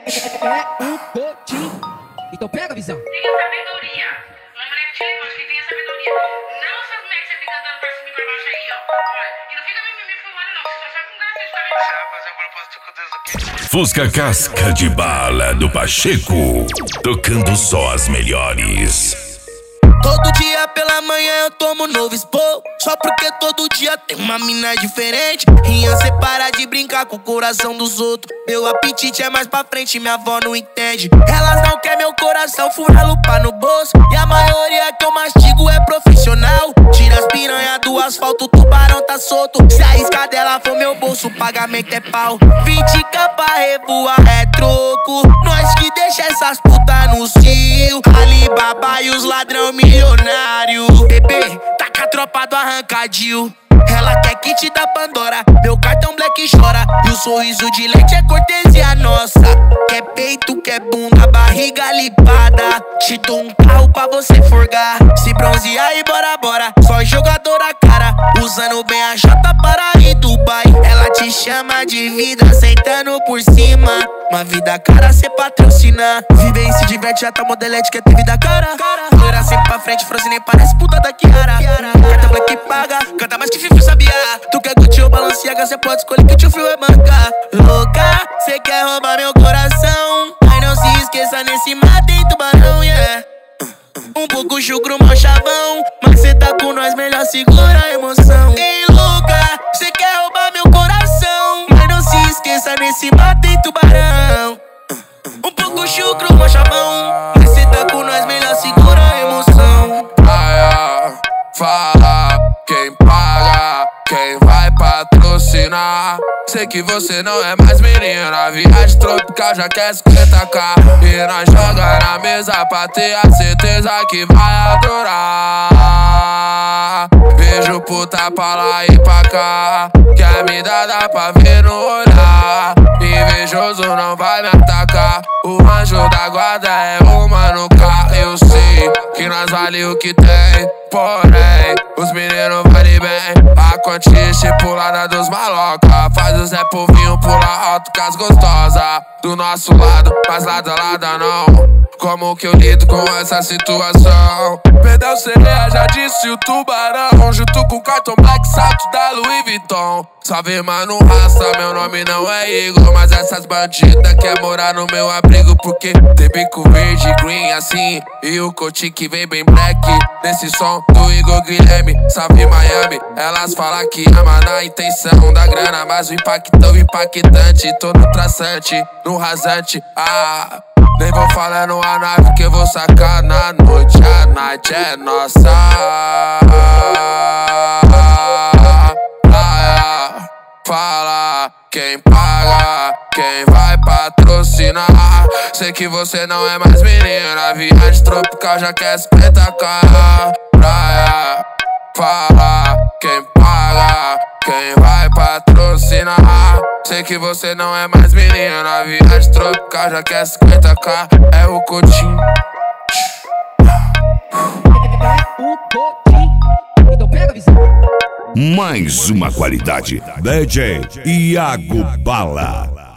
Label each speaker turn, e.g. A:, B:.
A: É um potinho. Então pega a visão.
B: Tenha sabedoria. Uma mulher que te levante, que tenha sabedoria. Não essas mulheres que você fica andando pra cima e pra baixo aí, ó. Olha, e não fica me filmando, não. Você só com graça, você tá vendo?
C: Você vai fazer um propósito com Deus aqui.
D: Fusca Casca de Bala do Pacheco, tocando só as melhores.
E: Todo dia pela manhã eu tomo novo expor. Só porque todo dia tem uma mina diferente. Rian, cê para de brincar com o coração dos outros. Meu apetite é mais pra frente, minha avó não entende. Elas não querem meu coração, fura lupa no bolso. E a maioria que eu mastigo é profissional. Tira as piranha do asfalto, o tubarão tá solto. Se a isca dela for meu bolso, o pagamento é pau. 20k pra revoar é troco. Nós que deixa essas putas no cio. Alibaba e os ladrão milionário. Bebê, tá com a tropa do arrancadinho. Ela quer kit da Pandora, meu cartão black chora. E o sorriso de leite é cortesia nossa. Quer peito, quer bunda, barriga lipada. Te dou um carro pra você forgar. Se bronzear e bora, bora. Só jogadora cara, usando bem a jota para ir Dubai. Ela te chama de vida, sentando por cima. Uma vida cara, cê patrocina. Vive e se diverte, já tá modelete, quer ter vida cara. Loira sempre pra frente, Frozen nem parece puta da Kiara. Carta black paga, canta mais que Fifi sabia. Tu quer curtir o Balenciaga, cê pode escolher que tio frio é banca. Louca, cê quer roubar meu coração. Mas não se esqueça, nesse mar tem tubarão, yeah. Um pouco chucro, mal chavão. Mas cê tá com nós, melhor segura a emoção. Ei, louca, cê quer roubar meu coração. Mas não se esqueça, nesse mar tem tubarão. Um pouco chucro, mal chavão. Mas cê tá com nós, melhor segura a emoção.
F: Fala quem paga, quem vai patrocinar. Sei que você não é mais menina. Viagem tropical já quer 50k. E nós joga na mesa pra ter a certeza que vai adorar. Vejo puta pra lá e pra cá. Quer me dar, dá pra ver no olhar. Invejoso não vai me atacar. O anjo da guarda é uma no carro. Eu sei que nós vale o que tem, porém os meninos valem bem. A quantia estipulada dos maloca faz o Zé Povinho pular alto com as gostosas do nosso lado, mas lado a lado não. Como que eu lido com essa situação? Perdeu sereia, já disse o tubarão. Junto com o cartão black, salto da Louis Vuitton. Só vê mano raça, meu nome não é Igor. Mas essas bandidas quer morar no meu abrigo. Porque tem bico verde, green assim. E o coach que vem bem black nesse som do Igor Guilherme. Salve Miami, elas falam que ama na intenção da grana. Mas o impactão impactante, tô no traçante, no rasante. Nem vou falar numa nave que eu vou sacar na noite. A night é nossa. Fala quem paga, quem vai patrocinar. Sei que você não é mais menina. Viagem tropical já quer 50k. Praia, fala quem paga, quem vai patrocinar. Sei que você não é mais menina. Viagem tropical já quer 50k. É o Coutinho.
A: É um potinho. Então pega a visão.
D: Mais uma qualidade. DJ Iago Bala.